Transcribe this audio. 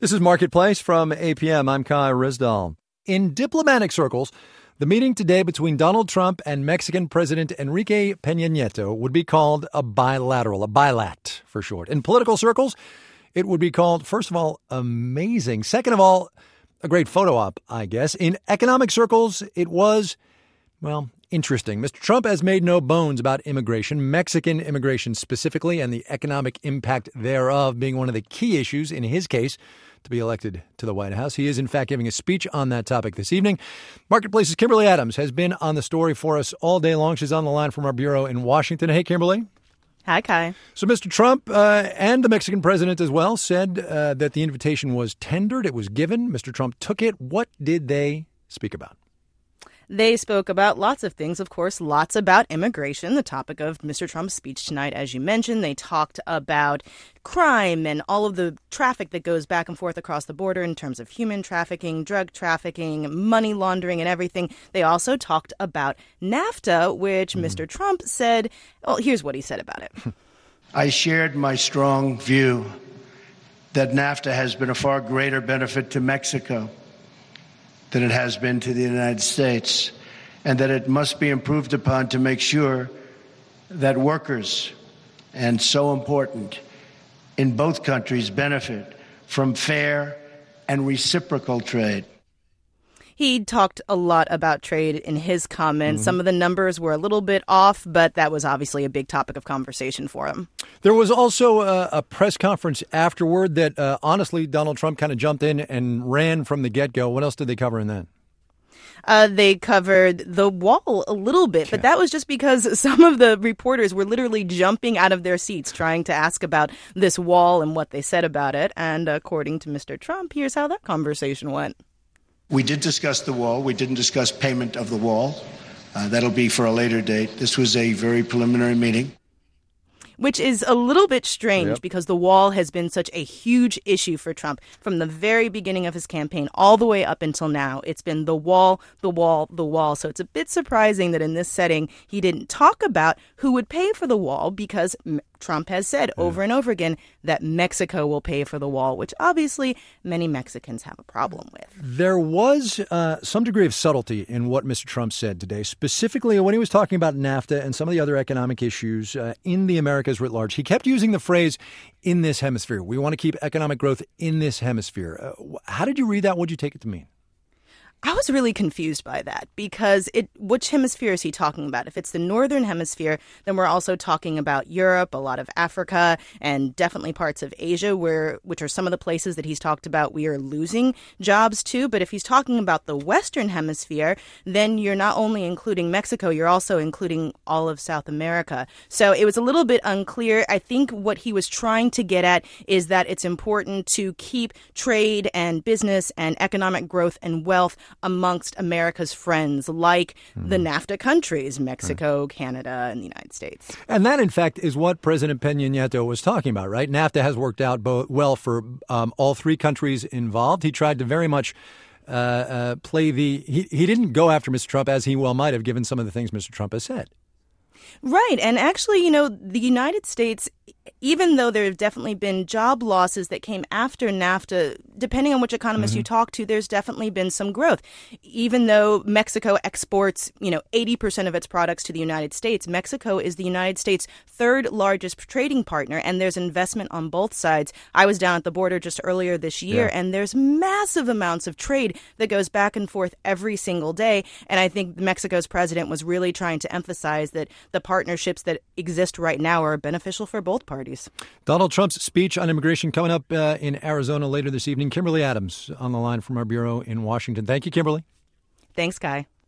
This is Marketplace from APM. I'm Kai Rizdal. In diplomatic circles, the meeting today between Donald Trump and Mexican President Enrique Peña Nieto would be called a bilateral, a bilat for short. In political circles, it would be called, first of all, amazing. Second of all, a great photo op, I guess. In economic circles, it was, well, interesting. Mr. Trump has made no bones about immigration, Mexican immigration specifically, and the economic impact thereof being one of the key issues in his case to be elected to the White House. He is, in fact, giving a speech on that topic this evening. Marketplace's Kimberly Adams has been on the story for us all day long. She's on the line from our bureau in Washington. Hey, Kimberly. Hi, Kai. So Mr. Trump and the Mexican president as well said that the invitation was tendered. It was given. Mr. Trump took it. What did they speak about? They spoke about lots of things, of course, lots about immigration, the topic of Mr. Trump's speech tonight, as you mentioned. They talked about crime and all of the traffic that goes back and forth across the border in terms of human trafficking, drug trafficking, money laundering and everything. They also talked about NAFTA, which Mr. Trump said, well, here's what he said about it. I shared my strong view that NAFTA has been a far greater benefit to Mexico than it has been to the United States, and that it must be improved upon to make sure that workers, and so important, in both countries benefit from fair and reciprocal trade. He talked a lot about trade in his comments. Some of the numbers were a little bit off, but that was obviously a big topic of conversation for him. There was also a press conference afterward that, honestly, Donald Trump kind of jumped in and ran from the get-go. What else did they cover in that? They covered the wall a little bit, but that was just because some of the reporters were literally jumping out of their seats trying to ask about this wall and what they said about it. And according to Mr. Trump, here's how that conversation went. We did discuss the wall. We didn't discuss payment of the wall. That'll be for a later date. This was a very preliminary meeting. Which is a little bit strange because the wall has been such a huge issue for Trump from the very beginning of his campaign all the way up until now. It's been the wall, the wall, the wall. So it's a bit surprising that in this setting he didn't talk about who would pay for the wall because Trump has said over and over again that Mexico will pay for the wall, which obviously many Mexicans have a problem with. There was some degree of subtlety in what Mr. Trump said today, specifically when he was talking about NAFTA and some of the other economic issues in the Americas writ large. He kept using the phrase, in this hemisphere. We want to keep economic growth in this hemisphere. How did you read that? What did you take it to mean? I was really confused by that because which hemisphere is he talking about? If it's the northern hemisphere, then we're also talking about Europe, a lot of Africa, and definitely parts of Asia, which are some of the places that he's talked about we are losing jobs to. But if he's talking about the western hemisphere, then you're not only including Mexico, you're also including all of South America. So it was a little bit unclear. I think what he was trying to get at is that it's important to keep trade and business and economic growth and wealth amongst America's friends, like the NAFTA countries, Mexico, Canada, and the United States. And that, in fact, is what President Peña Nieto was talking about, right? NAFTA has worked out well for all three countries involved. He tried to very much play he didn't go after Mr. Trump, as he well might have, given some of the things Mr. Trump has said. Right. And actually, the United States, even though there have definitely been job losses that came after NAFTA, depending on which economist you talk to, there's definitely been some growth. Even though Mexico exports, 80% of its products to the United States, Mexico is the United States' third largest trading partner, and there's investment on both sides. I was down at the border just earlier this year, and there's massive amounts of trade that goes back and forth every single day. And I think Mexico's president was really trying to emphasize that the partnerships that exist right now are beneficial for both parties. Donald Trump's speech on immigration coming up in Arizona later this evening. Kimberly Adams on the line from our bureau in Washington. Thank you, Kimberly. Thanks, Kai.